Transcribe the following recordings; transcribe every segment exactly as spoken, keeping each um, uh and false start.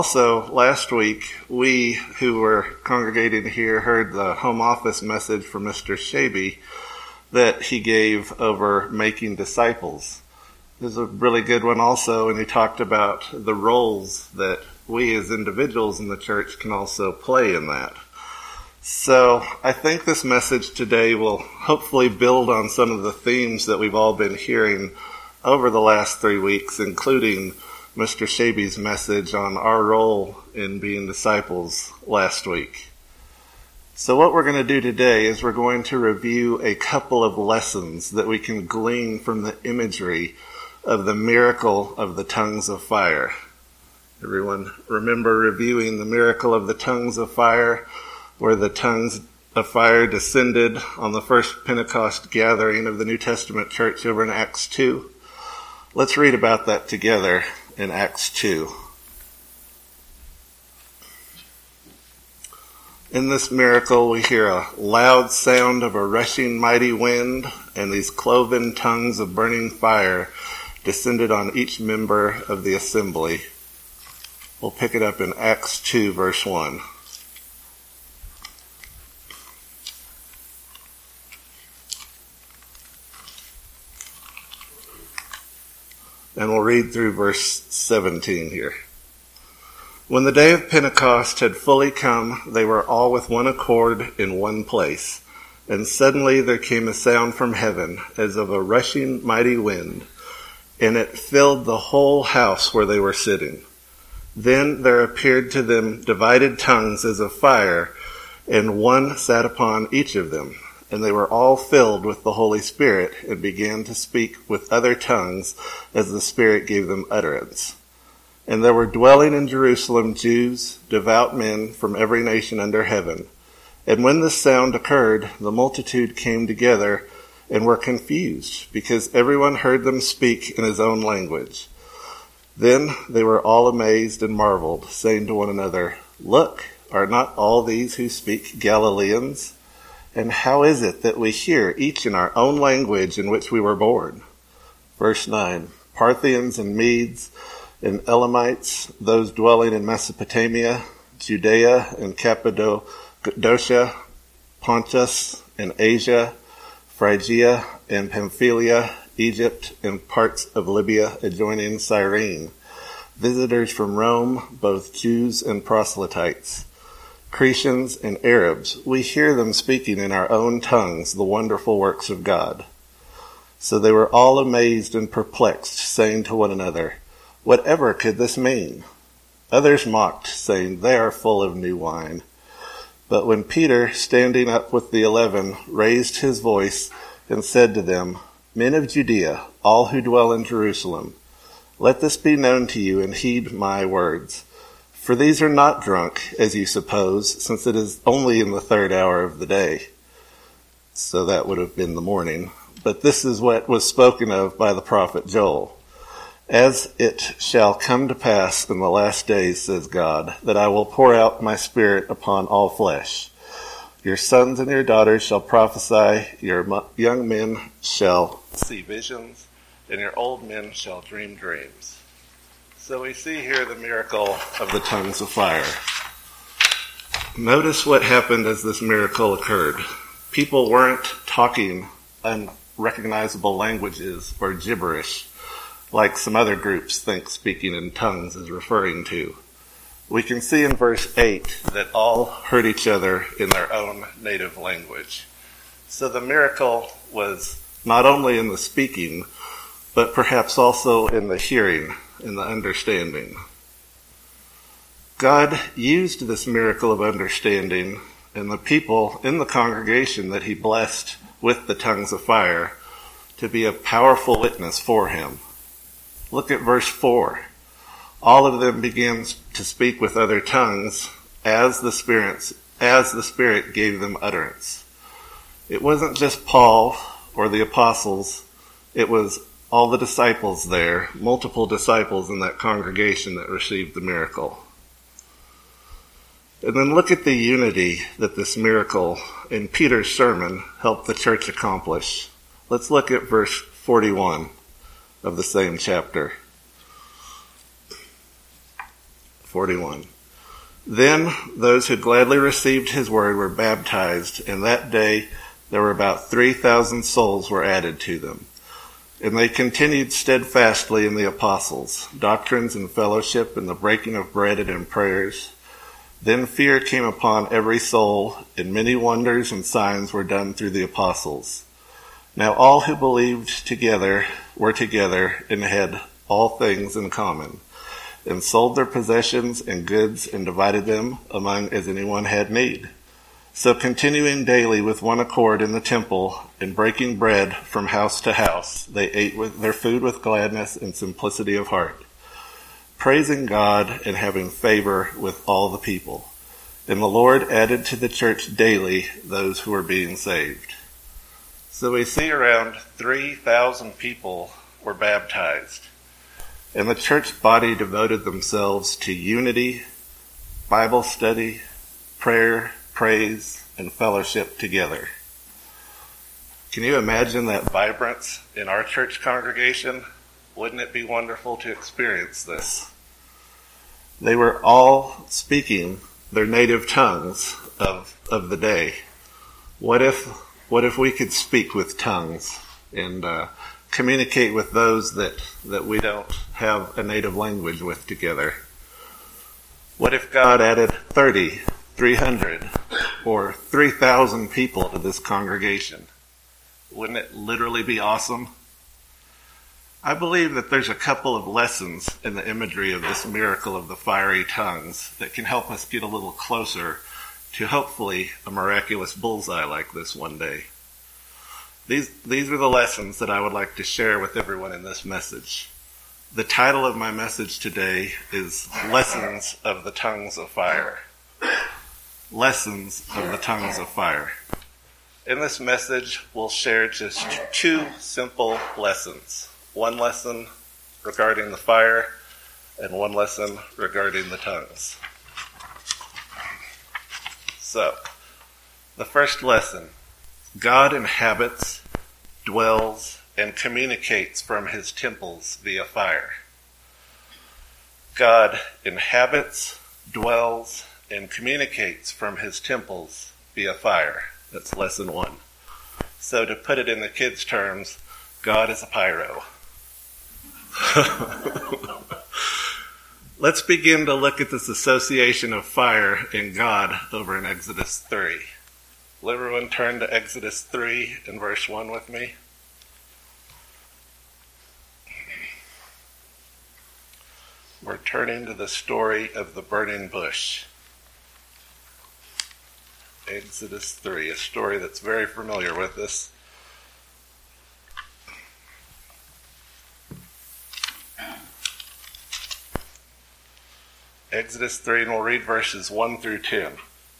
Also, last week, we who were congregating here heard the home office message from Mister Shaby that he gave over making disciples. It was a really good one also, and he talked about the roles that we as individuals in the church can also play in that. So I think this message today will hopefully build on some of the themes that we've all been hearing over the last three weeks, including Mister Shaby's message on our role in being disciples last week. So what we're going to do today is we're going to review a couple of lessons that we can glean from the imagery of the miracle of the tongues of fire. Everyone remember reviewing the miracle of the tongues of fire, where the tongues of fire descended on the first Pentecost gathering of the New Testament church over in Acts two. Let's read about that together in Acts two. In this miracle, we hear a loud sound of a rushing mighty wind, and these cloven tongues of burning fire descended on each member of the assembly. We'll pick it up in Acts two, verse one. And we'll read through verse seventeen here. When the day of Pentecost had fully come, they were all with one accord in one place. And suddenly there came a sound from heaven as of a rushing mighty wind, and it filled the whole house where they were sitting. Then there appeared to them divided tongues as of fire, and one sat upon each of them. And they were all filled with the Holy Spirit and began to speak with other tongues as the Spirit gave them utterance. And there were dwelling in Jerusalem Jews, devout men from every nation under heaven. And when this sound occurred, the multitude came together and were confused, because everyone heard them speak in his own language. Then they were all amazed and marveled, saying to one another, "Look, are not all these who speak Galileans? And how is it that we hear each in our own language in which we were born?" Verse nine, Parthians and Medes and Elamites, those dwelling in Mesopotamia, Judea and Cappadocia, Pontus and Asia, Phrygia and Pamphylia, Egypt and parts of Libya adjoining Cyrene, visitors from Rome, both Jews and proselytes, Cretans and Arabs, we hear them speaking in our own tongues the wonderful works of God. So they were all amazed and perplexed, saying to one another, "Whatever could this mean?" Others mocked, saying, "They are full of new wine." But when Peter, standing up with the eleven, raised his voice and said to them, "Men of Judea, all who dwell in Jerusalem, let this be known to you and heed my words. For these are not drunk, as you suppose, since it is only in the third hour of the day." So that would have been the morning. But this is what was spoken of by the prophet Joel. "As it shall come to pass in the last days, says God, that I will pour out my spirit upon all flesh. Your sons and your daughters shall prophesy, your young men shall see visions, and your old men shall dream dreams." So we see here the miracle of the tongues of fire. Notice what happened as this miracle occurred. People weren't talking unrecognizable languages or gibberish, like some other groups think speaking in tongues is referring to. We can see in verse eight that all heard each other in their own native language. So the miracle was not only in the speaking, but perhaps also in the hearing, in the understanding. God used this miracle of understanding and the people in the congregation that he blessed with the tongues of fire to be a powerful witness for him. Look at verse four. All of them began to speak with other tongues as the Spirit, as the Spirit gave them utterance. It wasn't just Paul or the apostles. It was all the disciples there, multiple disciples in that congregation that received the miracle. And then look at the unity that this miracle in Peter's sermon helped the church accomplish. Let's look at verse forty-one of the same chapter. forty-one. Then those who gladly received his word were baptized, and that day there were about three thousand souls were added to them. And they continued steadfastly in the apostles, doctrines and fellowship, and the breaking of bread and in prayers. Then fear came upon every soul, and many wonders and signs were done through the apostles. Now all who believed together were together and had all things in common, and sold their possessions and goods and divided them among as anyone had need. So continuing daily with one accord in the temple and breaking bread from house to house, they ate with their food with gladness and simplicity of heart, praising God and having favor with all the people. And the Lord added to the church daily those who were being saved. So we see around three thousand people were baptized. And the church body devoted themselves to unity, Bible study, prayer, praise, and fellowship together. Can you imagine that vibrance in our church congregation? Wouldn't it be wonderful to experience this? They were all speaking their native tongues of, of the day. What if, what if we could speak with tongues and, uh, communicate with those that, that we don't have a native language with together? What if God added thirty, three hundred, or three thousand people to this congregation? Wouldn't it literally be awesome? I believe that there's a couple of lessons in the imagery of this miracle of the fiery tongues that can help us get a little closer to hopefully a miraculous bullseye like this one day. These, these are the lessons that I would like to share with everyone in this message. The title of my message today is Lessons of the Tongues of Fire. Lessons of the Tongues of Fire. In this message, we'll share just two simple lessons. One lesson regarding the fire and one lesson regarding the tongues. So, the first lesson. God inhabits, dwells, and communicates from his temples via fire. God inhabits, dwells, and communicates from his temples via fire. That's lesson one. So to put it in the kids' terms, God is a pyro. Let's begin to look at this association of fire and God over in Exodus three. Will everyone turn to Exodus three and verse one with me? We're turning to the story of the burning bush. Exodus three, a story that's very familiar with us. Exodus three, and we'll read verses one through ten.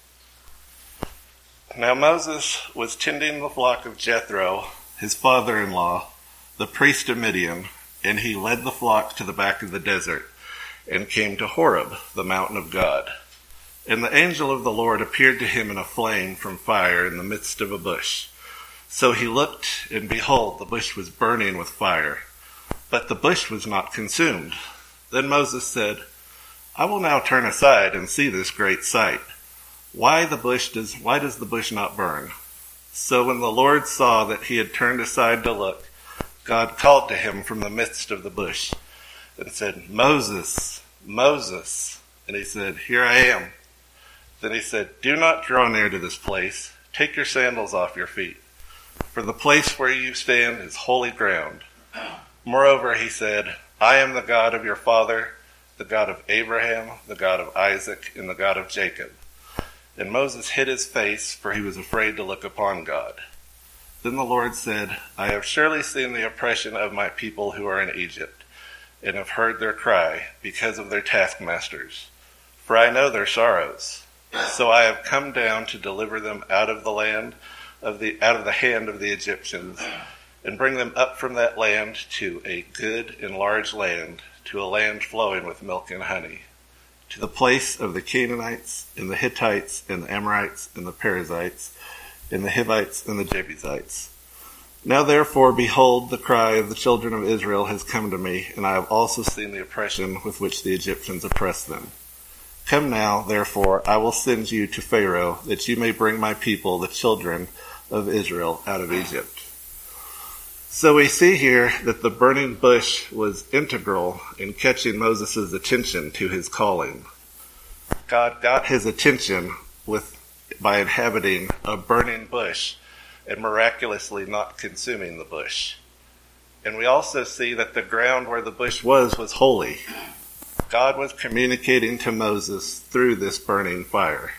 Now Moses was tending the flock of Jethro, his father-in-law, the priest of Midian, and he led the flock to the back of the desert and came to Horeb, the mountain of God. And the angel of the Lord appeared to him in a flame from fire in the midst of a bush. So he looked, and behold, the bush was burning with fire, but the bush was not consumed. Then Moses said, I will now turn aside and see this great sight. Why the bush does, why does the bush not burn? So when the Lord saw that he had turned aside to look, God called to him from the midst of the bush and said, Moses, Moses. And he said, Here I am. Then he said, Do not draw near to this place. Take your sandals off your feet, for the place where you stand is holy ground. Moreover, he said, I am the God of your father, the God of Abraham, the God of Isaac, and the God of Jacob. And Moses hid his face, for he was afraid to look upon God. Then the Lord said, I have surely seen the oppression of my people who are in Egypt, and have heard their cry because of their taskmasters. For I know their sorrows. So I have come down to deliver them out of the land of the out of the hand of the Egyptians, and bring them up from that land to a good and large land, to a land flowing with milk and honey, to the place of the Canaanites, and the Hittites, and the Amorites, and the Perizzites, and the Hivites, and the Jebusites. Now therefore, behold, the cry of the children of Israel has come to me, and I have also seen the oppression with which the Egyptians oppress them. Come now, therefore, I will send you to Pharaoh, that you may bring my people, the children of Israel, out of Egypt. So we see here that the burning bush was integral in catching Moses' attention to his calling. God got his attention with by inhabiting a burning bush and miraculously not consuming the bush. And we also see that the ground where the bush was was holy. God was communicating to Moses through this burning fire.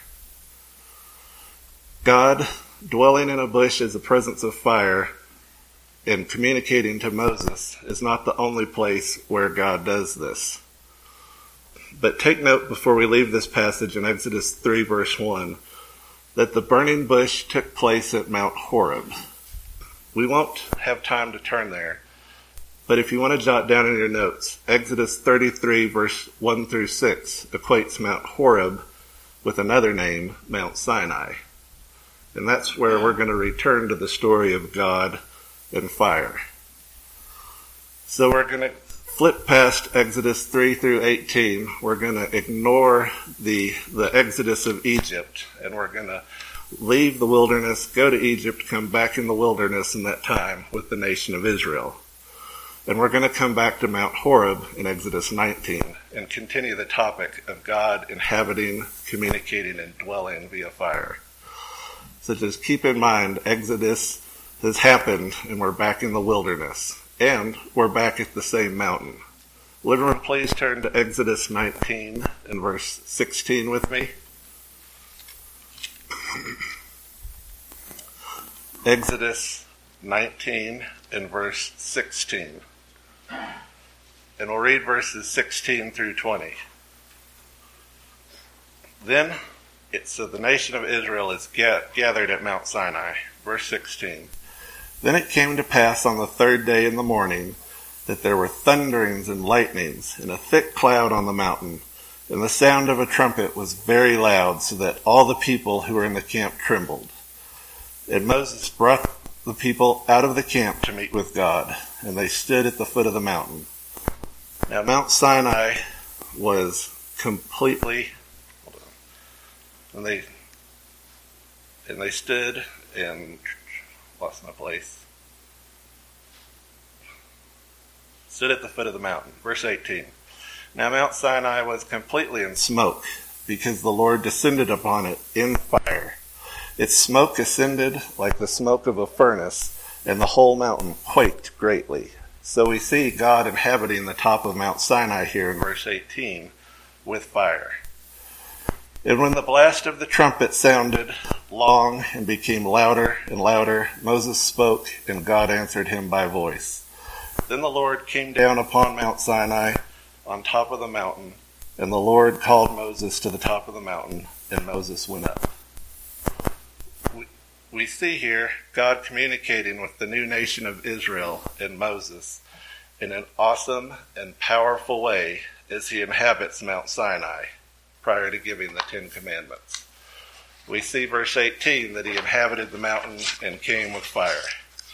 God, dwelling in a bush as a presence of fire and communicating to Moses, is not the only place where God does this. But take note before we leave this passage in Exodus three verse one, that the burning bush took place at Mount Horeb. We won't have time to turn there, but if you want to jot down in your notes, Exodus thirty-three verse one through six equates Mount Horeb with another name, Mount Sinai. And that's where we're going to return to the story of God and fire. So we're going to flip past Exodus three through eighteen. We're going to ignore the the exodus of Egypt, and we're going to leave the wilderness, go to Egypt, come back in the wilderness in that time with the nation of Israel. And we're going to come back to Mount Horeb in Exodus nineteen and continue the topic of God inhabiting, communicating, and dwelling via fire. So just keep in mind, Exodus has happened and we're back in the wilderness. And we're back at the same mountain. Would everyone please turn to Exodus nineteen and verse sixteen with me? Exodus nineteen and verse sixteen. And we'll read verses sixteen through twenty. Then, it, so the nation of Israel is ga- gathered at Mount Sinai. Verse sixteen. Then it came to pass on the third day in the morning that there were thunderings and lightnings and a thick cloud on the mountain, and the sound of a trumpet was very loud, so that all the people who were in the camp trembled. And Moses brought the people out of the camp to meet with God, and they stood at the foot of the mountain. Now Mount Sinai was completely, hold on, and they, and they stood and lost my place. Stood at the foot of the mountain. Verse eighteen. Now Mount Sinai was completely in smoke, because the Lord descended upon it in fire. Its smoke ascended like the smoke of a furnace, and the whole mountain quaked greatly. So we see God inhabiting the top of Mount Sinai here in verse eighteen with fire. And when the blast of the trumpet sounded long and became louder and louder, Moses spoke, and God answered him by voice. Then the Lord came down upon Mount Sinai on top of the mountain, and the Lord called Moses to the top of the mountain, and Moses went up. We, we see here God communicating with the new nation of Israel and Moses in an awesome and powerful way as he inhabits Mount Sinai prior to giving the Ten Commandments. We see verse eighteen that he inhabited the mountain and came with fire.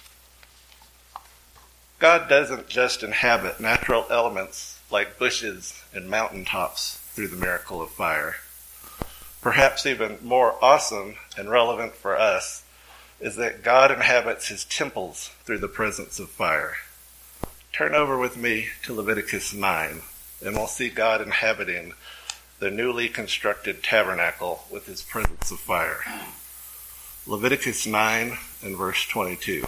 God doesn't just inhabit natural elements like bushes and mountaintops through the miracle of fire. Perhaps even more awesome and relevant for us is that God inhabits his temples through the presence of fire. Turn over with me to Leviticus nine, and we'll see God inhabiting the newly constructed tabernacle with his presence of fire. Leviticus nine and verse twenty-two.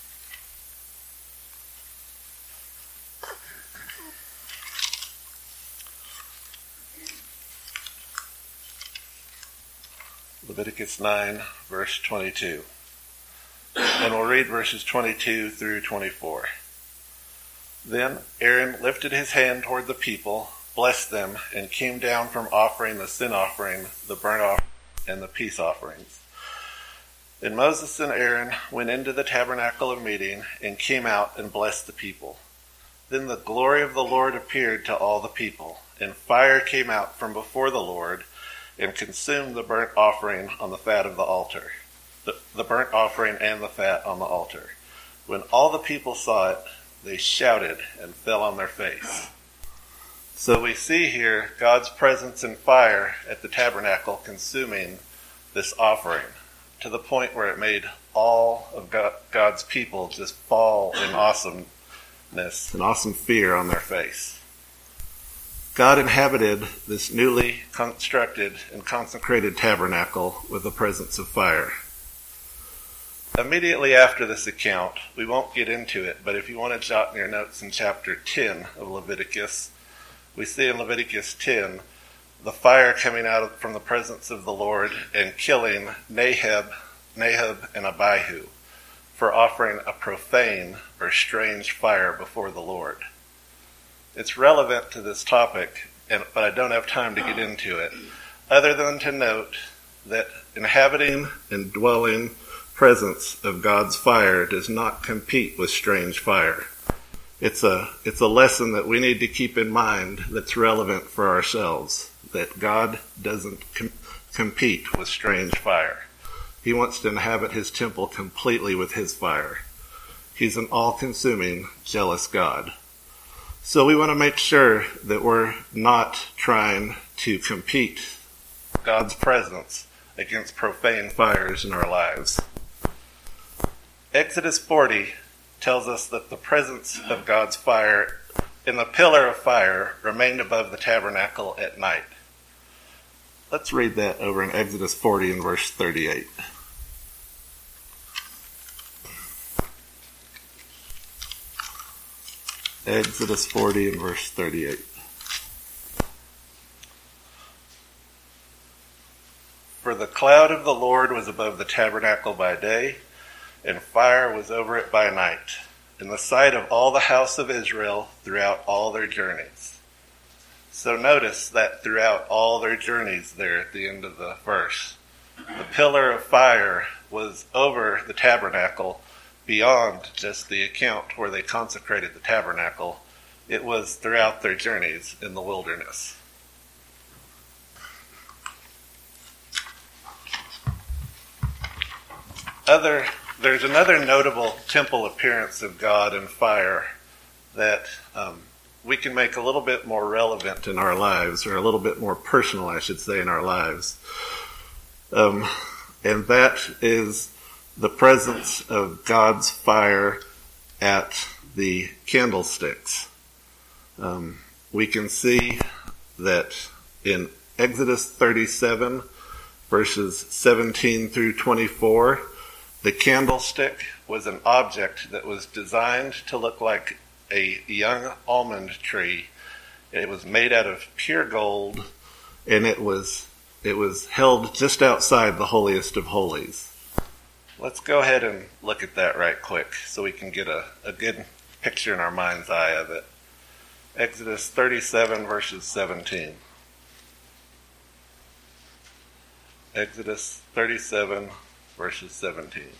Leviticus nine, verse twenty-two. And we'll read verses twenty-two through twenty-four. Then Aaron lifted his hand toward the people, blessed them, and came down from offering the sin offering, the burnt offering, and the peace offerings. Then Moses and Aaron went into the tabernacle of meeting and came out and blessed the people. Then the glory of the Lord appeared to all the people, and fire came out from before the Lord and consumed the burnt offering on the fat of the altar, the, the burnt offering and the fat on the altar. When all the people saw it, they shouted and fell on their face. So we see here God's presence in fire at the tabernacle consuming this offering to the point where it made all of God's people just fall in awesomeness and awesome fear on their face. God inhabited this newly constructed and consecrated tabernacle with the presence of fire. Immediately after this account, we won't get into it, but if you want to jot in your notes in chapter ten of Leviticus, we see in Leviticus ten the fire coming out of, from the presence of the Lord and killing Nahab, Nahab and Abihu for offering a profane or strange fire before the Lord. It's relevant to this topic, and, but I don't have time to get into it, other than to note that inhabiting and dwelling presence of God's fire does not compete with strange fire. It's a, it's a lesson that we need to keep in mind that's relevant for ourselves, that God doesn't com- compete with strange fire. He wants to inhabit his temple completely with his fire. He's an all-consuming, jealous God. So we want to make sure that we're not trying to compete God's presence against profane fires in our lives. Exodus forty tells us that the presence of God's fire in the pillar of fire remained above the tabernacle at night. Let's read that over in Exodus forty and verse thirty-eight. Exodus forty and verse thirty-eight. For the cloud of the Lord was above the tabernacle by day, and fire was over it by night, in the sight of all the house of Israel throughout all their journeys. So notice that throughout all their journeys there at the end of the verse, the pillar of fire was over the tabernacle beyond just the account where they consecrated the tabernacle. It was throughout their journeys in the wilderness. Other There's another notable temple appearance of God in fire that um, we can make a little bit more relevant in our lives, or a little bit more personal, I should say, in our lives. Um, and that is the presence of God's fire at the candlesticks. Um, we can see that in Exodus thirty-seven, verses seventeen through twenty-four, the candlestick was an object that was designed to look like a young almond tree. It was made out of pure gold, and it was it was held just outside the holiest of holies. Let's go ahead and look at that right quick so we can get a, a good picture in our mind's eye of it. Exodus thirty-seven, verses seventeen. Exodus thirty-seven, verses seventeen.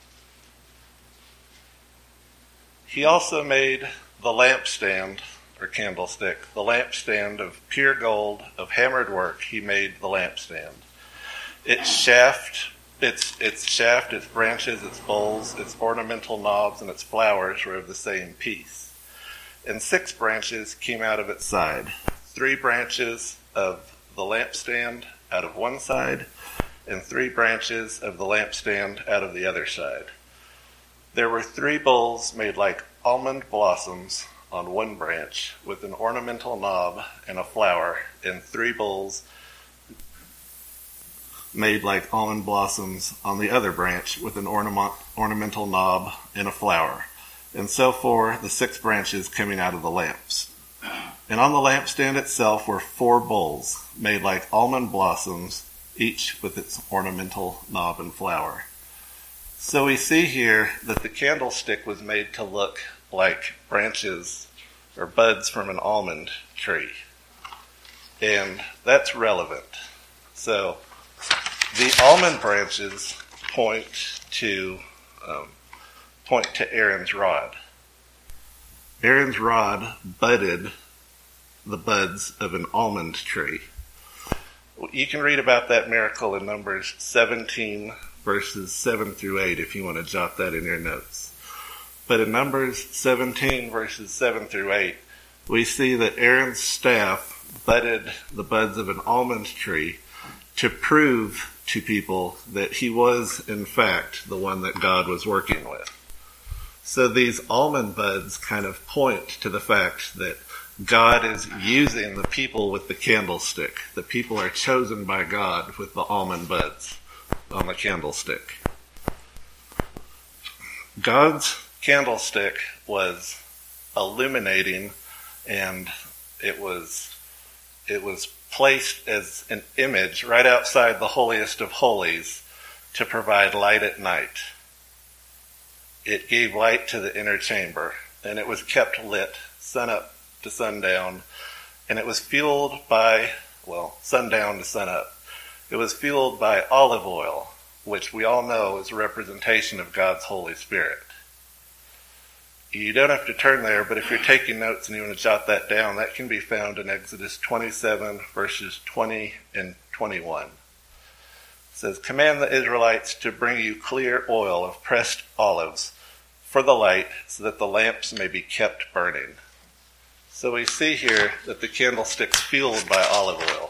He also made the lampstand, or candlestick, the lampstand of pure gold, of hammered work. He made the lampstand. Its shaft, its its shaft, its branches, its bowls, its ornamental knobs, and its flowers were of the same piece. And six branches came out of its side. Three branches of the lampstand out of one side, and three branches of the lampstand out of the other side. There were three bowls made like almond blossoms on one branch, with an ornamental knob and a flower, and three bowls made like almond blossoms on the other branch, with an ornament, ornamental knob and a flower, and so for the six branches coming out of the lamps. And on the lampstand itself were four bowls made like almond blossoms, each with its ornamental knob and flower. So we see here that the candlestick was made to look like branches or buds from an almond tree. And that's relevant. So the almond branches point to um, point to Aaron's rod. Aaron's rod budded the buds of an almond tree. You can read about that miracle in Numbers seventeen, verses seven through eight, if you want to jot that in your notes. But in Numbers seventeen, verses seven through eight, we see that Aaron's staff budded the buds of an almond tree to prove to people that he was, in fact, the one that God was working with. So these almond buds kind of point to the fact that God is using the people with the candlestick. The people are chosen by God with the almond buds on the candlestick. God's candlestick was illuminating, and it was it was placed as an image right outside the holiest of holies to provide light at night. It gave light to the inner chamber, and it was kept lit sun up to sundown, and it was fueled by, well, sundown to sun up. It was fueled by olive oil, which we all know is a representation of God's Holy Spirit. You don't have to turn there, but if you're taking notes and you want to jot that down, that can be found in Exodus twenty-seven, verses twenty and twenty-one. It says, "Command the Israelites to bring you clear oil of pressed olives for the light, so that the lamps may be kept burning." So we see here that the candlestick's fueled by olive oil.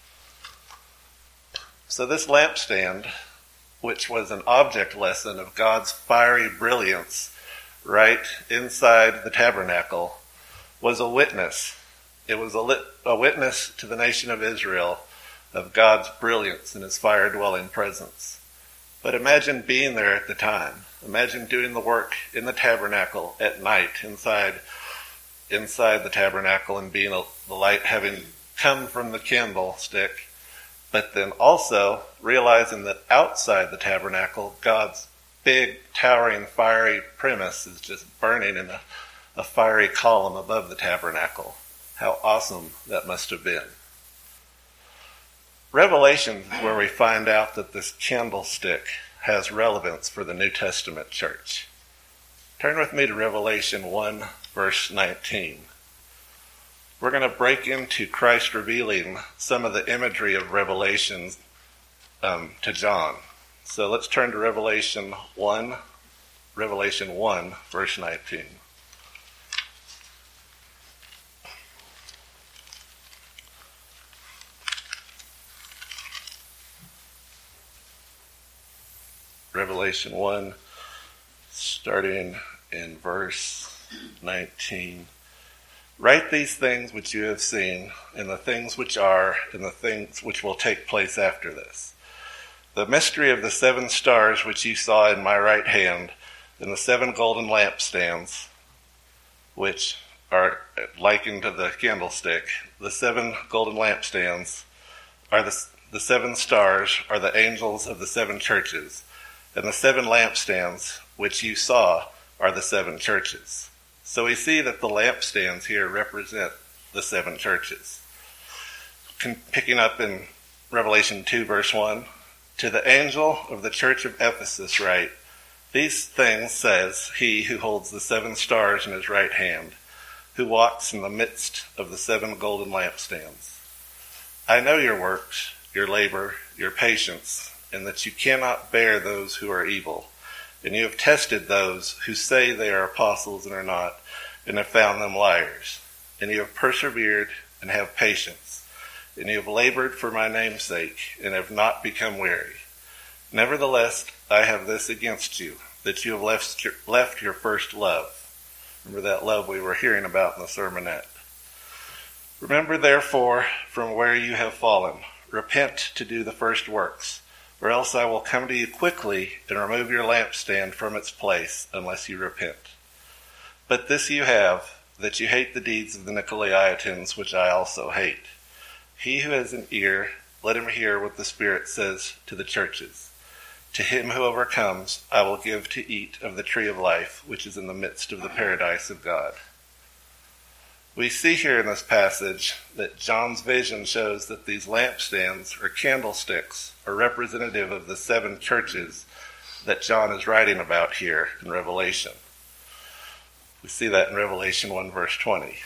So this lampstand, which was an object lesson of God's fiery brilliance right inside the tabernacle, was a witness. It was a, lit, a witness to the nation of Israel of God's brilliance and his fire-dwelling presence. But imagine being there at the time. Imagine doing the work in the tabernacle at night inside inside the tabernacle, and being a, the light having come from the candlestick, but then also realizing that outside the tabernacle, God's big, towering, fiery premise is just burning in a, a fiery column above the tabernacle. How awesome that must have been. Revelation is where we find out that this candlestick has relevance for the New Testament church. Turn with me to Revelation one, verse nineteen. We're going to break into Christ revealing some of the imagery of Revelation um, to John. So let's turn to Revelation one, Revelation one, verse nineteen. Revelation one, starting in verse nineteen. "Write these things which you have seen, and the things which are, and the things which will take place after this. The mystery of the seven stars which you saw in my right hand, and the seven golden lampstands, which are likened to the candlestick. The seven golden lampstands are the, the seven stars, are the angels of the seven churches, and the seven lampstands which you saw are the seven churches." So we see that the lampstands here represent the seven churches. Picking up in Revelation two, verse one, "To the angel of the church of Ephesus write, these things says he who holds the seven stars in his right hand, who walks in the midst of the seven golden lampstands. I know your works, your labor, your patience, and that you cannot bear those who are evil. And you have tested those who say they are apostles and are not, and have found them liars. And you have persevered and have patience. And you have labored for my name's sake, and have not become weary. Nevertheless, I have this against you, that you have left your, left your first love." Remember that love we were hearing about in the sermonette. "Remember therefore from where you have fallen. Repent to do the first works, or else I will come to you quickly and remove your lampstand from its place, unless you repent. But this you have, that you hate the deeds of the Nicolaitans, which I also hate. He who has an ear, let him hear what the Spirit says to the churches. To him who overcomes, I will give to eat of the tree of life, which is in the midst of the paradise of God." We see here in this passage that John's vision shows that these lampstands or candlesticks are representative of the seven churches that John is writing about here in Revelation. We see that in Revelation one, verse twenty.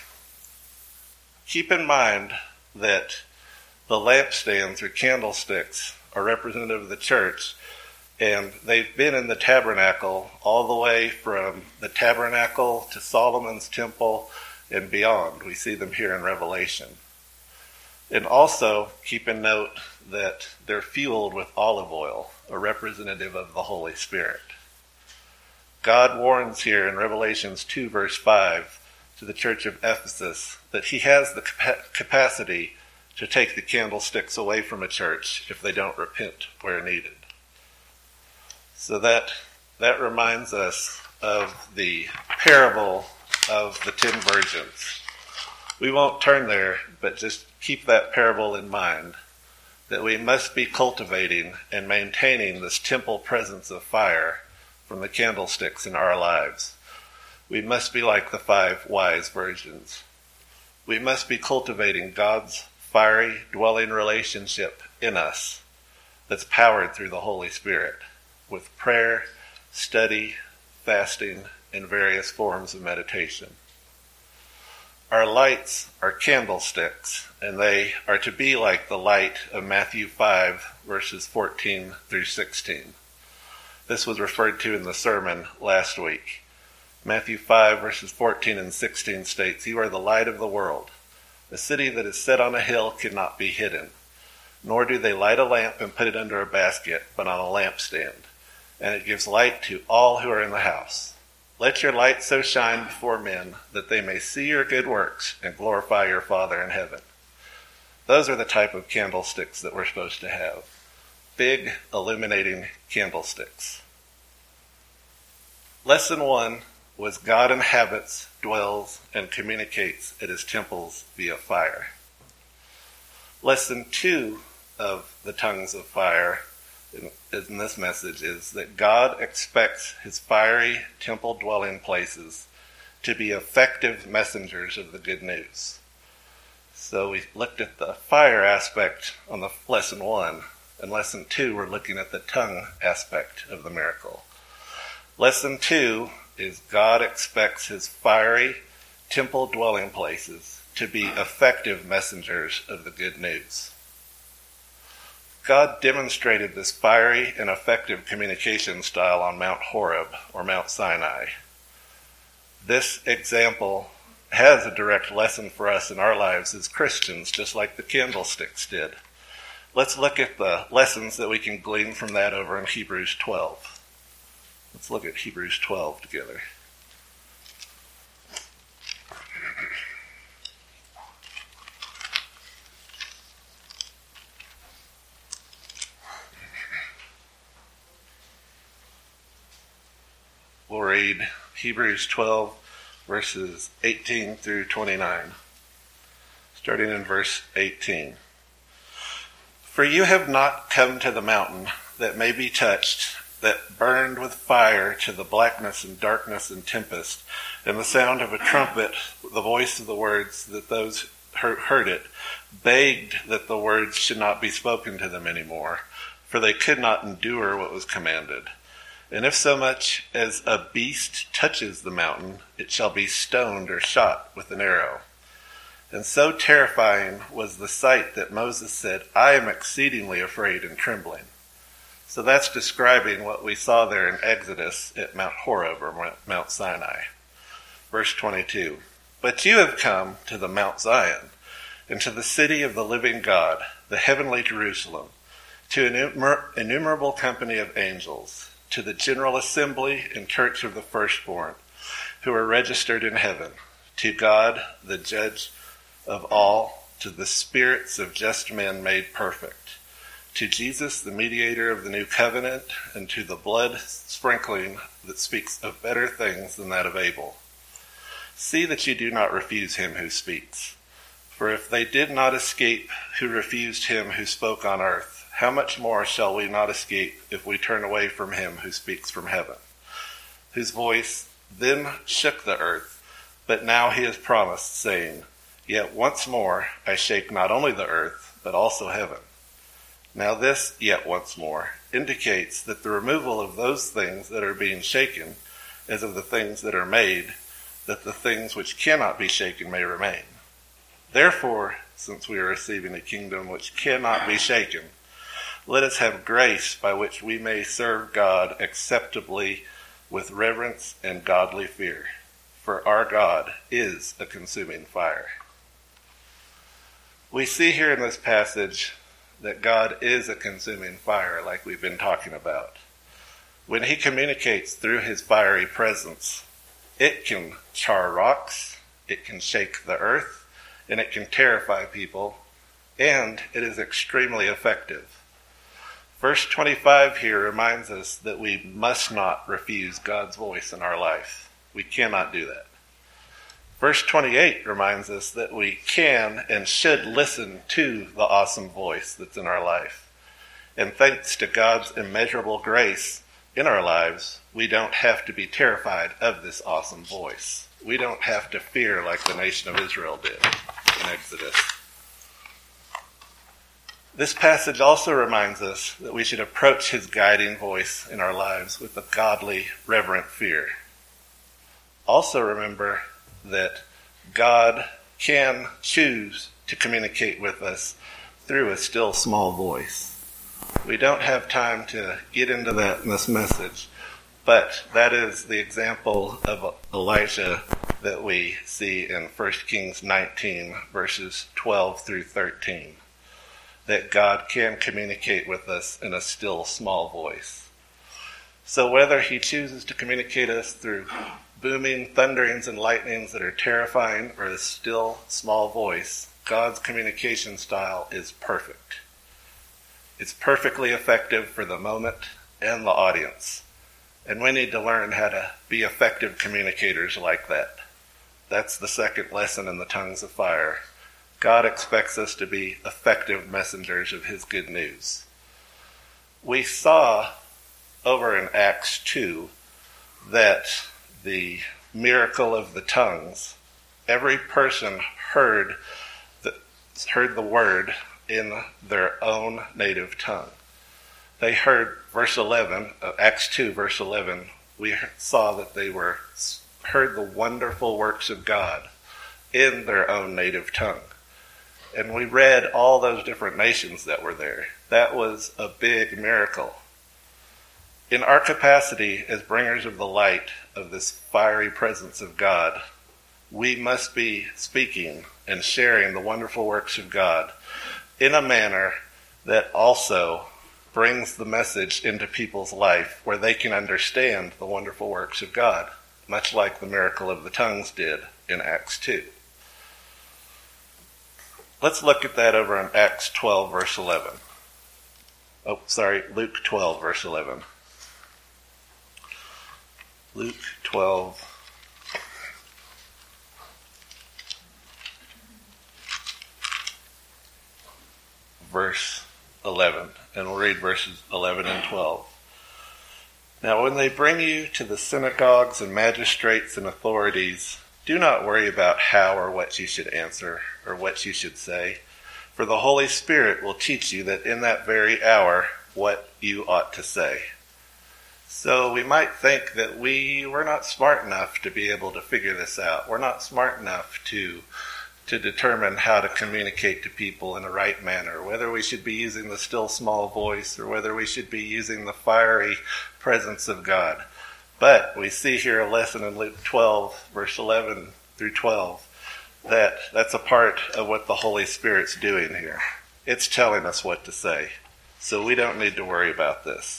Keep in mind that the lampstands or candlesticks are representative of the church, and they've been in the tabernacle all the way from the tabernacle to Solomon's temple, and beyond. We see them here in Revelation. And also keep in note that they're fueled with olive oil, a representative of the Holy Spirit. God warns here in Revelations two, verse five, to the church of Ephesus that he has the capa- capacity to take the candlesticks away from a church if they don't repent where needed. So that that reminds us of the parable of the ten virgins. We won't turn there, but just keep that parable in mind, that we must be cultivating and maintaining this temple presence of fire from the candlesticks in our lives. We must be like the five wise virgins. We must be cultivating God's fiery dwelling relationship in us that's powered through the Holy Spirit with prayer, study, fasting, and various forms of meditation. Our lights are candlesticks, and they are to be like the light of Matthew five, verses fourteen through sixteen. This was referred to in the sermon last week. Matthew five, verses fourteen and sixteen states, "You are the light of the world. A city that is set on a hill cannot be hidden. Nor do they light a lamp and put it under a basket, but on a lampstand, and it gives light to all who are in the house. Let your light so shine before men that they may see your good works and glorify your Father in heaven." Those are the type of candlesticks that we're supposed to have. Big, illuminating candlesticks. Lesson one was God inhabits, dwells, and communicates at his temples via fire. Lesson two of the tongues of fire in, in this message is that God expects his fiery temple dwelling places to be effective messengers of the good news. So we looked at the fire aspect on the lesson one. In lesson two, we're looking at the tongue aspect of the miracle. Lesson two is God expects his fiery temple dwelling places to be effective messengers of the good news. God demonstrated this fiery and effective communication style on Mount Horeb, or Mount Sinai. This example has a direct lesson for us in our lives as Christians, just like the candlesticks did. Let's look at the lessons that we can glean from that over in Hebrews twelve. Let's look at Hebrews twelve together. We'll read Hebrews twelve, verses eighteen through twenty-nine, starting in verse eighteen. "For you have not come to the mountain that may be touched, that burned with fire to the blackness and darkness and tempest, and the sound of a trumpet, the voice of the words that those heard it begged that the words should not be spoken to them anymore, for they could not endure what was commanded. And if so much as a beast touches the mountain, it shall be stoned or shot with an arrow. And so terrifying was the sight that Moses said, 'I am exceedingly afraid and trembling.'" So that's describing what we saw there in Exodus at Mount Horeb, or Mount Sinai. Verse twenty-two, "But you have come to the Mount Zion, and to the city of the living God, the heavenly Jerusalem, to an innumer- innumerable company of angels, to the general assembly and church of the firstborn, who are registered in heaven, to God, the judge of all, to the spirits of just men made perfect, to Jesus, the mediator of the new covenant, and to the blood sprinkling that speaks of better things than that of Abel. See that you do not refuse him who speaks. For if they did not escape who refused him who spoke on earth, how much more shall we not escape if we turn away from him who speaks from heaven, whose voice then shook the earth, but now he has promised, saying, 'Yet once more I shake not only the earth, but also heaven.' Now this, yet once more, indicates that the removal of those things that are being shaken, as of the things that are made, that the things which cannot be shaken may remain. Therefore, since we are receiving a kingdom which cannot be shaken, let us have grace by which we may serve God acceptably with reverence and godly fear, for our God is a consuming fire. We see here in this passage that God is a consuming fire, like we've been talking about. When he communicates through his fiery presence, it can char rocks, it can shake the earth, and it can terrify people, and it is extremely effective. Verse twenty-five here reminds us that we must not refuse God's voice in our life. We cannot do that. Verse twenty-eight reminds us that we can and should listen to the awesome voice that's in our life. And thanks to God's immeasurable grace in our lives, we don't have to be terrified of this awesome voice. We don't have to fear like the nation of Israel did in Exodus. This passage also reminds us that we should approach his guiding voice in our lives with a godly, reverent fear. Also remember that God can choose to communicate with us through a still small voice. We don't have time to get into that in this message, but that is the example of Elijah that we see in First Kings nineteen, verses twelve through thirteen, that God can communicate with us in a still small voice. So whether he chooses to communicate us through booming thunderings and lightnings that are terrifying or a still small voice, God's communication style is perfect. It's perfectly effective for the moment and the audience. And we need to learn how to be effective communicators like that. That's the second lesson in the Tongues of Fire. God expects us to be effective messengers of his good news. We saw over in Acts two that the miracle of the tongues, every person heard the, heard the word in their own native tongue. They heard, verse eleven, uh, Acts two, verse eleven, we saw that they were heard the wonderful works of God in their own native tongue. And we read all those different nations that were there. That was a big miracle. In our capacity as bringers of the light of this fiery presence of God, we must be speaking and sharing the wonderful works of God in a manner that also brings the message into people's life where they can understand the wonderful works of God, much like the miracle of the tongues did in Acts two. Let's look at that over in Acts twelve, verse eleven. Oh, sorry, Luke twelve, verse eleven. Luke twelve, verse eleven, and we'll read verses eleven and twelve. Now, when they bring you to the synagogues and magistrates and authorities, do not worry about how or what you should answer or what you should say, for the Holy Spirit will teach you that in that very hour what you ought to say. So we might think that we, we're not smart enough to be able to figure this out. We're not smart enough to to determine how to communicate to people in a right manner, whether we should be using the still small voice or whether we should be using the fiery presence of God. But we see here a lesson in Luke twelve, verse eleven through twelve, that that's a part of what the Holy Spirit's doing here. It's telling us what to say. So we don't need to worry about this.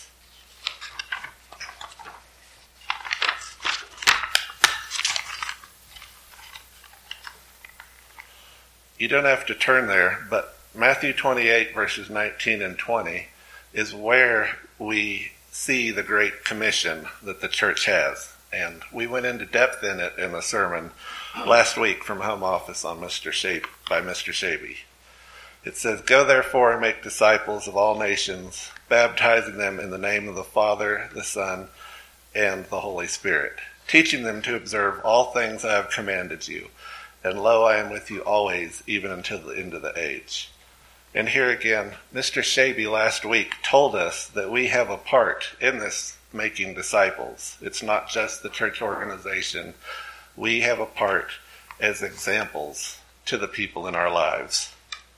You don't have to turn there, but Matthew twenty-eight, verses nineteen and twenty is where we see the Great Commission that the church has. And we went into depth in it in a sermon last week from home office on Mister Shabe, by Mister Shaby. It says, "Go therefore and make disciples of all nations, baptizing them in the name of the Father, the Son, and the Holy Spirit, teaching them to observe all things I have commanded you. And lo, I am with you always, even until the end of the age." And here again, Mister Shaby last week told us that we have a part in this making disciples. It's not just the church organization. We have a part as examples to the people in our lives.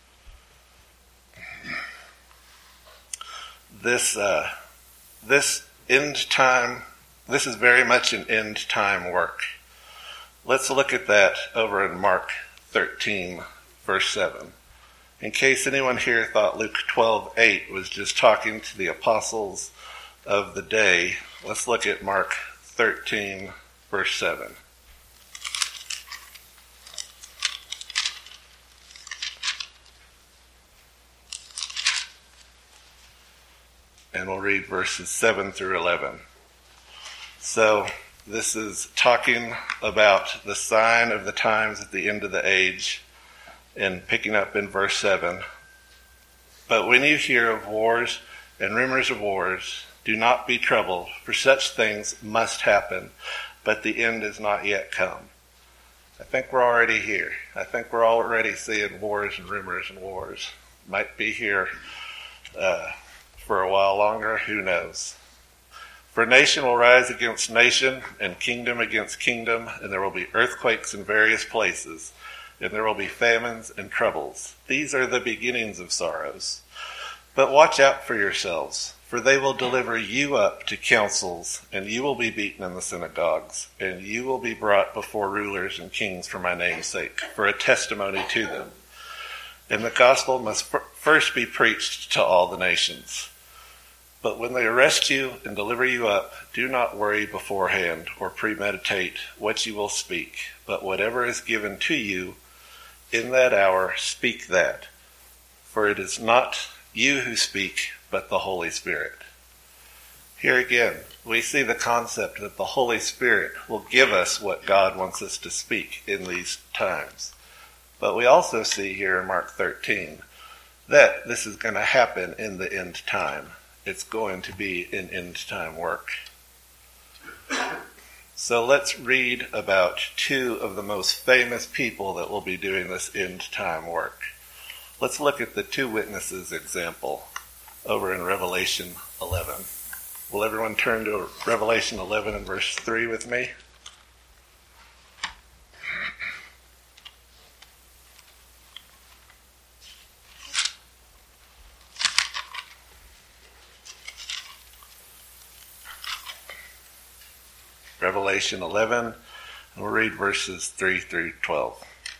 This, uh, this end time, this is very much an end time work. Let's look at that over in Mark thirteen, verse seven. In case anyone here thought Luke twelve eight was just talking to the apostles of the day, let's look at Mark thirteen, verse seven. And we'll read verses seven through eleven. So this is talking about the sign of the times at the end of the age, and picking up in verse seven. But when you hear of wars and rumors of wars, do not be troubled, for such things must happen, but the end is not yet come. I think we're already here. I think we're already seeing wars and rumors and wars. Might be here uh, for a while longer, who knows. For nation will rise against nation, and kingdom against kingdom, and there will be earthquakes in various places, and there will be famines and troubles. These are the beginnings of sorrows. But watch out for yourselves, for they will deliver you up to councils, and you will be beaten in the synagogues, and you will be brought before rulers and kings for my name's sake, for a testimony to them. And the gospel must first be preached to all the nations. But when they arrest you and deliver you up, do not worry beforehand or premeditate what you will speak, but whatever is given to you in that hour, speak that. For it is not you who speak, but the Holy Spirit. Here again, we see the concept that the Holy Spirit will give us what God wants us to speak in these times. But we also see here in Mark thirteen that this is going to happen in the end time. It's going to be an end time work. So let's read about two of the most famous people that will be doing this end time work. Let's look at the two witnesses example over in Revelation eleven. Will everyone turn to Revelation eleven and verse three with me? Revelation eleven, and we'll read verses three through twelve.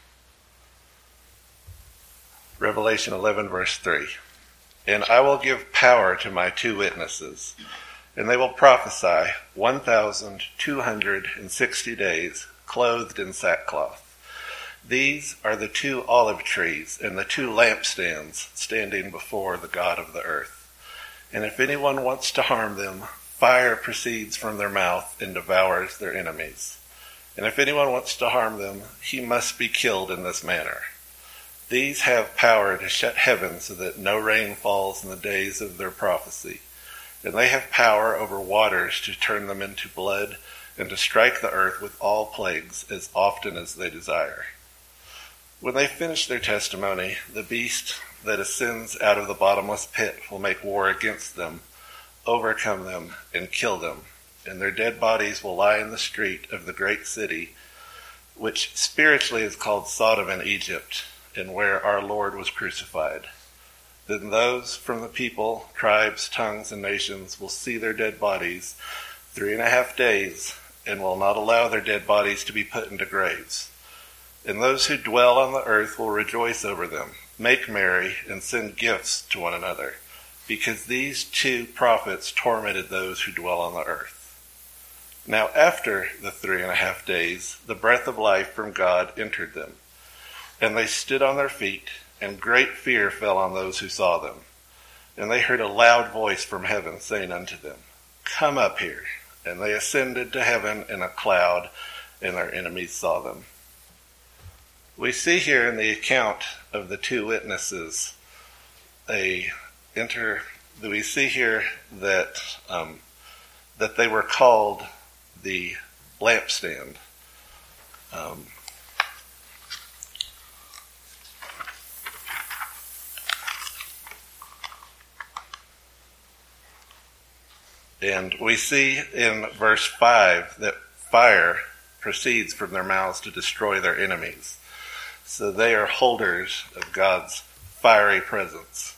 Revelation eleven, verse three. And I will give power to my two witnesses, and they will prophesy one thousand two hundred sixty days, clothed in sackcloth. These are the two olive trees and the two lampstands standing before the God of the earth. And if anyone wants to harm them, fire proceeds from their mouth and devours their enemies. And if anyone wants to harm them, he must be killed in this manner. These have power to shut heaven so that no rain falls in the days of their prophecy. And they have power over waters to turn them into blood and to strike the earth with all plagues as often as they desire. When they finish their testimony, the beast that ascends out of the bottomless pit will make war against them, overcome them, and kill them, and their dead bodies will lie in the street of the great city, which spiritually is called Sodom and Egypt, and where our Lord was crucified. Then those from the people, tribes, tongues, and nations will see their dead bodies three and a half days, and will not allow their dead bodies to be put into graves. And those who dwell on the earth will rejoice over them, make merry, and send gifts to one another, because these two prophets tormented those who dwell on the earth. Now after the three and a half days, the breath of life from God entered them, and they stood on their feet, and great fear fell on those who saw them. And they heard a loud voice from heaven saying unto them, Come up here. And they ascended to heaven in a cloud, and their enemies saw them. We see here in the account of the two witnesses a enter. We see here that um, that they were called the lampstand. Um, and we see in verse five that fire proceeds from their mouths to destroy their enemies. So they are holders of God's fiery presence.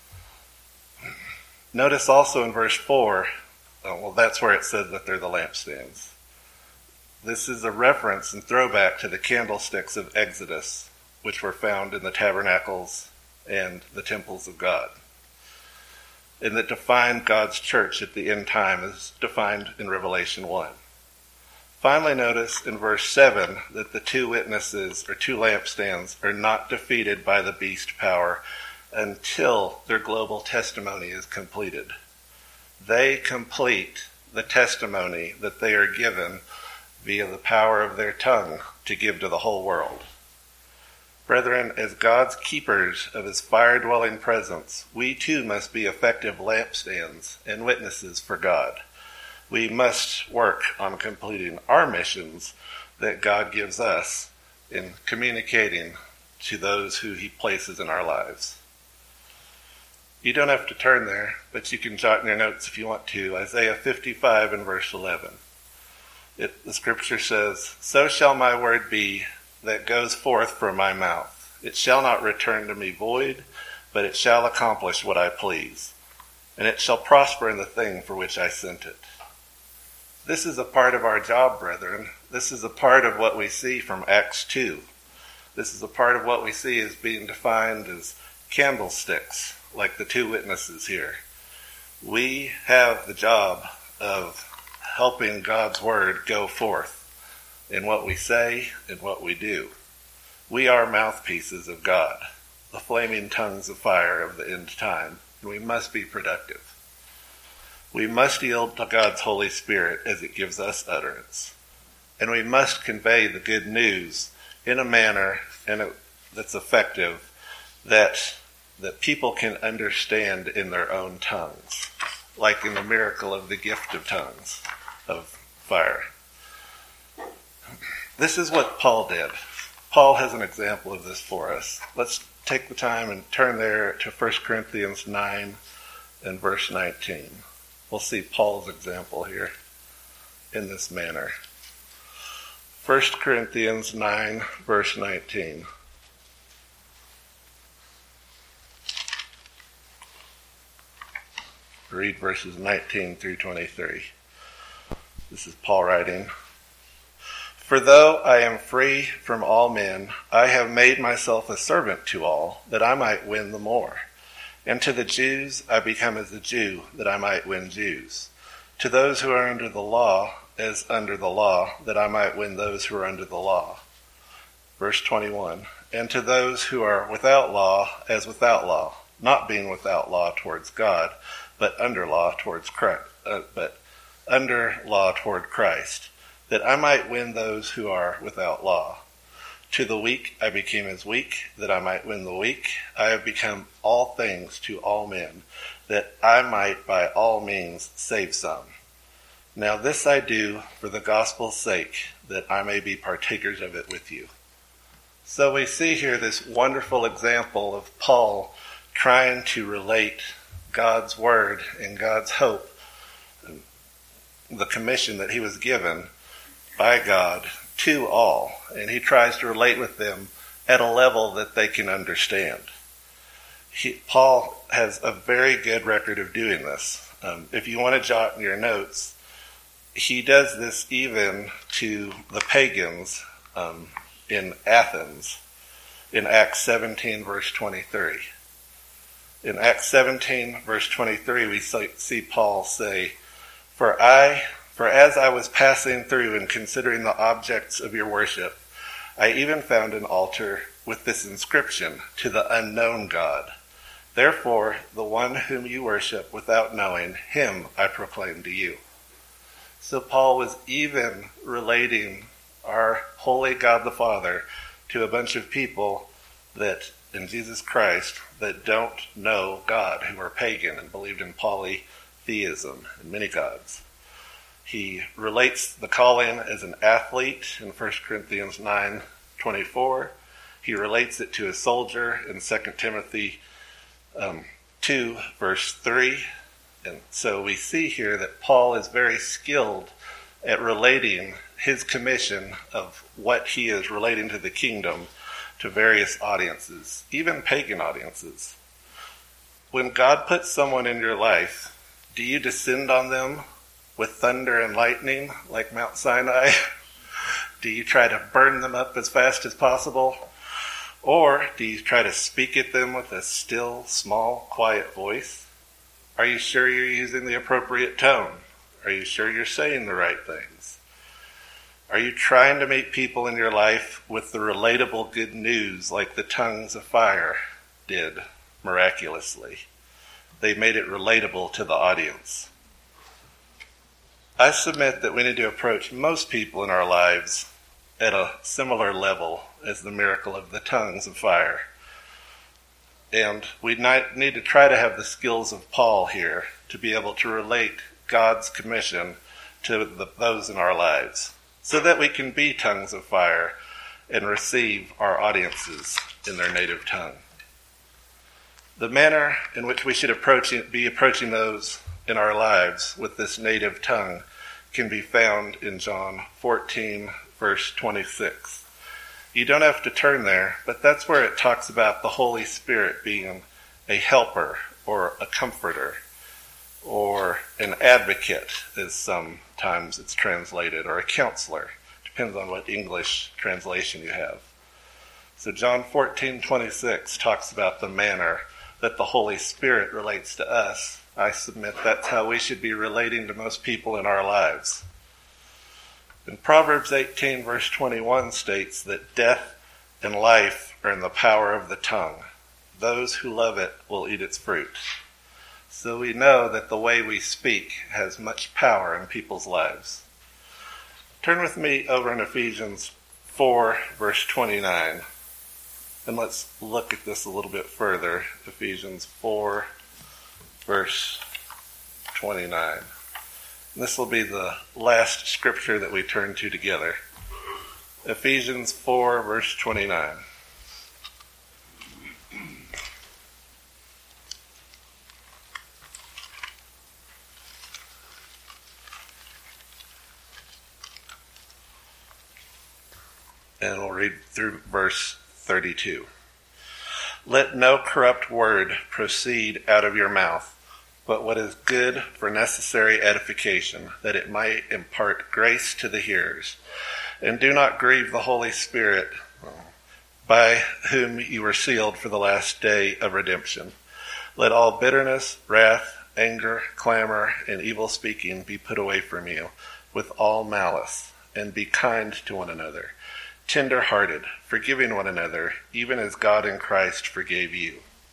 Notice also in verse four, uh, well, that's where it says that they're the lampstands. This is a reference and throwback to the candlesticks of Exodus, which were found in the tabernacles and the temples of God, and that defined God's church at the end time as defined in Revelation one. Finally, notice in verse seven that the two witnesses, or two lampstands, are not defeated by the beast power until their global testimony is completed. They complete the testimony that they are given via the power of their tongue to give to the whole world. Brethren, as God's keepers of his fire-dwelling presence, we too must be effective lampstands and witnesses for God. We must work on completing our missions that God gives us in communicating to those who he places in our lives. You don't have to turn there, but you can jot in your notes if you want to. Isaiah fifty-five and verse eleven. It, the scripture says, "So shall my word be that goes forth from my mouth. It shall not return to me void, but it shall accomplish what I please. And it shall prosper in the thing for which I sent it." This is a part of our job, brethren. This is a part of what we see from Acts two. This is a part of what we see as being defined as candlesticks, like the two witnesses here. We have the job of helping God's word go forth in what we say and what we do. We are mouthpieces of God, the flaming tongues of fire of the end time, and we must be productive. We must yield to God's Holy Spirit as it gives us utterance. And we must convey the good news in a manner and a, that's effective, that, that people can understand in their own tongues, like in the miracle of the gift of tongues, of fire. This is what Paul did. Paul has an example of this for us. Let's take the time and turn there to First Corinthians nine and verse nineteen. We'll see Paul's example here in this manner. First Corinthians nine, verse nineteen. Read verses nineteen through twenty-three. This is Paul writing. "For though I am free from all men, I have made myself a servant to all, that I might win the more. And to the Jews I become as a Jew, that I might win Jews. To those who are under the law, as under the law, that I might win those who are under the law." Verse twenty-one. "And to those who are without law, as without law, not being without law towards God, but under law towards Christ, uh, but under law toward Christ, that I might win those who are without law. To the weak I became as weak, that I might win the weak. I have become all things to all men, that I might by all means save some. Now this I do for the gospel's sake, that I may be partakers of it with you." So we see here this wonderful example of Paul trying to relate God's word and God's hope, and the commission that he was given by God to all, and he tries to relate with them at a level that they can understand. He, Paul has a very good record of doing this. Um, if you want to jot in your notes, he does this even to the pagans um, in Athens in Acts seventeen, verse twenty-three. In Acts seventeen, verse twenty-three, we see Paul say, For I, for as I was passing through and considering the objects of your worship, I even found an altar with this inscription, to the unknown God. Therefore, the one whom you worship without knowing, him I proclaim to you." So Paul was even relating our holy God the Father to a bunch of people that, in Jesus Christ, that don't know God, who are pagan and believed in polytheism and many gods. He relates the calling as an athlete in First Corinthians nine twenty-four. He relates it to a soldier in Second Timothy um, two, verse three. And so we see here that Paul is very skilled at relating his commission of what he is relating to the kingdom to various audiences, even pagan audiences. When God puts someone in your life, do you descend on them with thunder and lightning like Mount Sinai? Do you try to burn them up as fast as possible? Or do you try to speak at them with a still, small, quiet voice? Are you sure you're using the appropriate tone? Are you sure you're saying the right things? Are you trying to meet people in your life with the relatable good news like the tongues of fire did miraculously? They made it relatable to the audience. I submit that we need to approach most people in our lives at a similar level as the miracle of the tongues of fire. And we need to try to have the skills of Paul here to be able to relate God's commission to the, those in our lives, so that we can be tongues of fire and receive our audiences in their native tongue. The manner in which we should approach it, be approaching those in our lives with this native tongue can be found in John fourteen, verse twenty-six. You don't have to turn there, but that's where it talks about the Holy Spirit being a helper or a comforter or an advocate, as sometimes it's translated, or a counselor. Depends on what English translation you have. So John fourteen twenty-six talks about the manner that the Holy Spirit relates to us. I submit that's how we should be relating to most people in our lives. And Proverbs eighteen verse twenty-one states that death and life are in the power of the tongue. Those who love it will eat its fruit. So we know that the way we speak has much power in people's lives. Turn with me over in Ephesians four verse twenty-nine. And let's look at this a little bit further. Ephesians four verse twenty-nine. And this will be the last scripture that we turn to together. Ephesians four verse twenty-nine. And we'll read through verse thirty-two. Let no corrupt word proceed out of your mouth, but what is good for necessary edification, that it might impart grace to the hearers. And do not grieve the Holy Spirit, by whom you were sealed for the last day of redemption. Let all bitterness, wrath, anger, clamor, and evil speaking be put away from you, with all malice, and be kind to one another, tender-hearted, forgiving one another, even as God in Christ forgave you.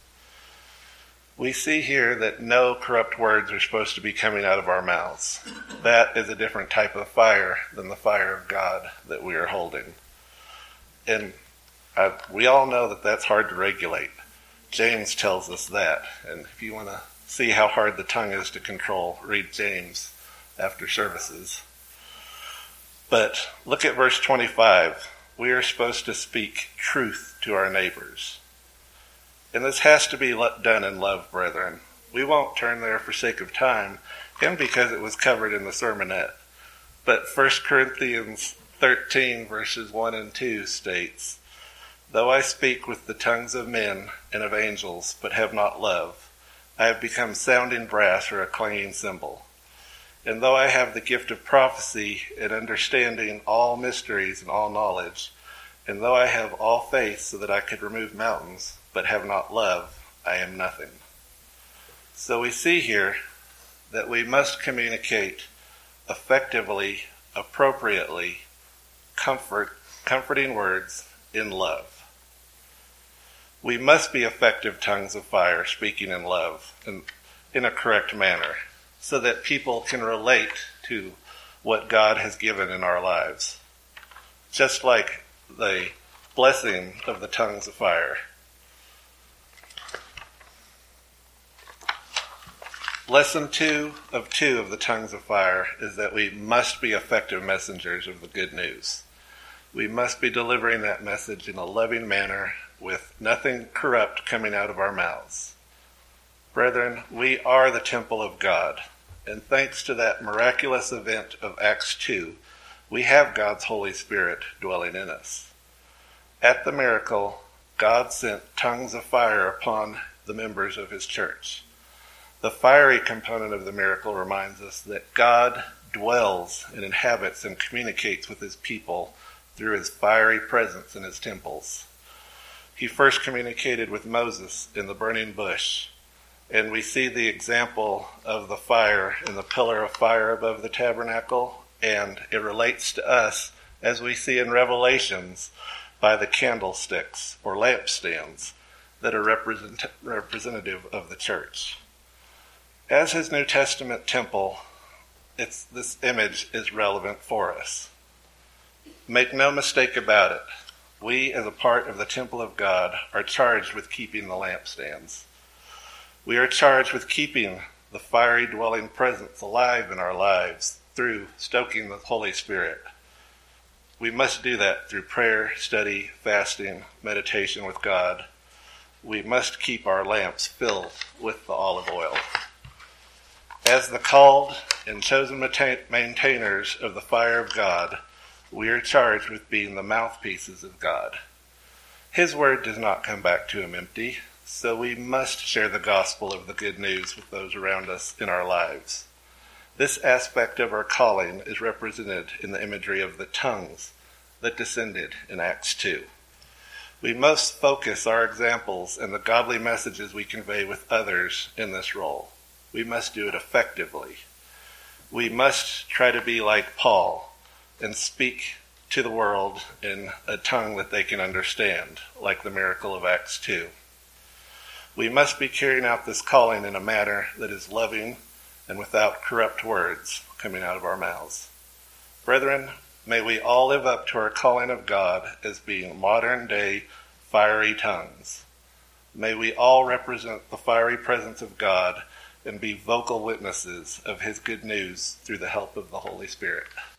We see here that no corrupt words are supposed to be coming out of our mouths. That is a different type of fire than the fire of God that we are holding. And uh, we all know that that's hard to regulate. James tells us that. And if you want to see how hard the tongue is to control, read James after services. But look at verse twenty-five. We are supposed to speak truth to our neighbors. And this has to be done in love, brethren. We won't turn there for sake of time, and because it was covered in the sermonette. But First Corinthians thirteen, verses one and two states, though I speak with the tongues of men and of angels, but have not love, I have become sounding brass or a clanging cymbal. And though I have the gift of prophecy and understanding all mysteries and all knowledge, and though I have all faith so that I could remove mountains, but have not love, I am nothing. So we see here that we must communicate effectively, appropriately, comfort, comforting words in love. We must be effective tongues of fire, speaking in love and in a correct manner, so that people can relate to what God has given in our lives. Just like the blessing of the tongues of fire. Lesson two of two of the tongues of fire is that we must be effective messengers of the good news. We must be delivering that message in a loving manner with nothing corrupt coming out of our mouths. Brethren, we are the temple of God, and thanks to that miraculous event of Acts two, we have God's Holy Spirit dwelling in us. At the miracle, God sent tongues of fire upon the members of his church. The fiery component of the miracle reminds us that God dwells and inhabits and communicates with his people through his fiery presence in his temples. He first communicated with Moses in the burning bush, and we see the example of the fire in the pillar of fire above the tabernacle, and it relates to us, as we see in Revelations, by the candlesticks or lampstands that are represent- representative of the church. As his New Testament temple, it's, this image is relevant for us. Make no mistake about it. We, as a part of the temple of God, are charged with keeping the lampstands. We are charged with keeping the fiery dwelling presence alive in our lives through stoking the Holy Spirit. We must do that through prayer, study, fasting, meditation with God. We must keep our lamps filled with the olive oil. As the called and chosen maintainers of the fire of God, we are charged with being the mouthpieces of God. His word does not come back to him empty, so we must share the gospel of the good news with those around us in our lives. This aspect of our calling is represented in the imagery of the tongues that descended in Acts two. We must focus our examples and the godly messages we convey with others in this role. We must do it effectively. We must try to be like Paul and speak to the world in a tongue that they can understand, like the miracle of Acts two. We must be carrying out this calling in a manner that is loving and without corrupt words coming out of our mouths. Brethren, may we all live up to our calling of God as being modern-day fiery tongues. May we all represent the fiery presence of God and be vocal witnesses of his good news through the help of the Holy Spirit.